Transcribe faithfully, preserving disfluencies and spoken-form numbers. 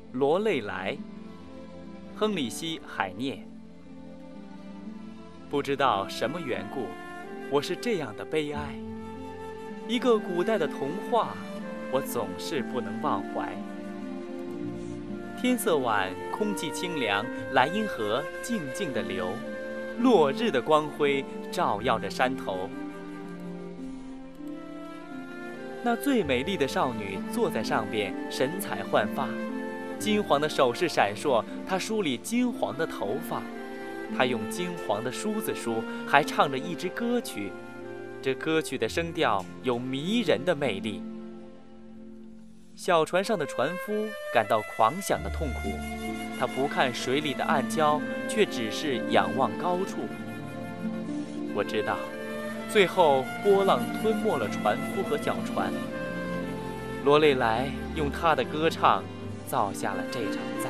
罗泪来，亨利希·海涅。不知道什么缘故，我是这样的悲哀。一个古代的童话，我总是不能忘怀。天色晚，空气清凉，莱茵河静静地流，落日的光辉照耀着山头。那最美丽的少女坐在上边，神采焕发，金黄的首饰闪烁，她梳理金黄的头发，她用金黄的梳子梳，还唱着一支歌曲。这歌曲的声调有迷人的魅力。小船上的船夫感到狂想的痛苦，他不看水里的暗礁，却只是仰望高处。我知道，最后波浪吞没了船夫和小船。罗泪来用他的歌唱造下了这场灾